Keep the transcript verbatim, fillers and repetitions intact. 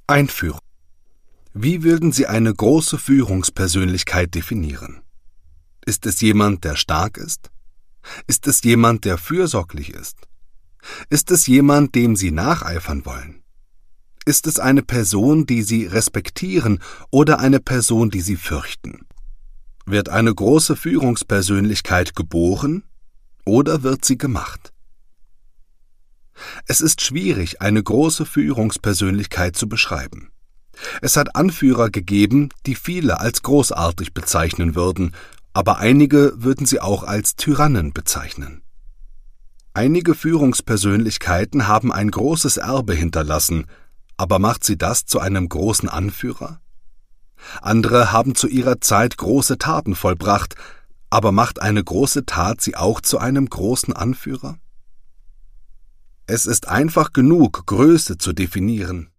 Einführung. Wie würden Sie eine große Führungspersönlichkeit definieren? Ist es jemand, der stark ist? Ist es jemand, der fürsorglich ist? Ist es jemand, dem Sie nacheifern wollen? Ist es eine Person, die Sie respektieren, oder eine Person, die Sie fürchten? Wird eine große Führungspersönlichkeit geboren oder wird sie gemacht? Es ist schwierig, eine große Führungspersönlichkeit zu beschreiben. Es hat Anführer gegeben, die viele als großartig bezeichnen würden, aber einige würden sie auch als Tyrannen bezeichnen. Einige Führungspersönlichkeiten haben ein großes Erbe hinterlassen, aber macht sie das zu einem großen Anführer? Andere haben zu ihrer Zeit große Taten vollbracht, aber macht eine große Tat sie auch zu einem großen Anführer? Es ist einfach genug, Größe zu definieren.